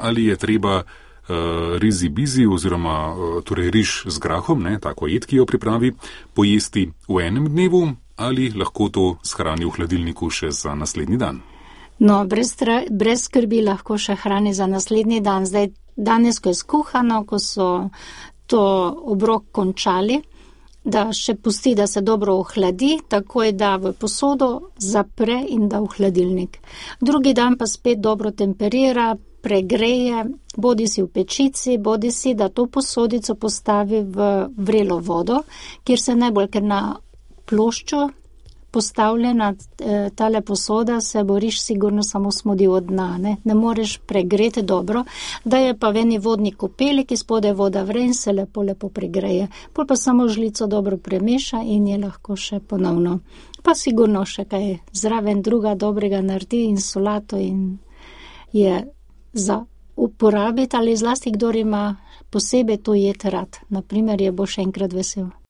ali je treba rizi bizi oziroma torej riž z grahom, tako jed, ki jo pripravi, pojesti v enem dnevu ali lahko to shrani v hladilniku še za naslednji dan? No, brez skrbi lahko še hrani za naslednji dan. Zdaj, danes, ko je skuhano, ko so to obrok končali, da še pusti, da se dobro ohladi, takoj da v posodo, zapre in da v hladilnik. Drugi dan pa spet dobro temperira, pregreje, bodi si v pečici, bodi si, da to posodico postavi v vrelo vodo, kjer se najbolj, ker na ploščo postavljena tale posoda, se bo riž sigurno samo smodi od dna, ne moreš pregreti dobro, da je pa v eni vodni kopeli, ki spode voda vre in se lepo pregreje. Pol pa samo žlico dobro premeša in je lahko še ponovno. Pa sigurno še kaj zraven druga dobrega naredi in solato in je za uporabiti ali zlasti, kdor ima posebej to jed rad. Naprimer, je bo še enkrat vesel.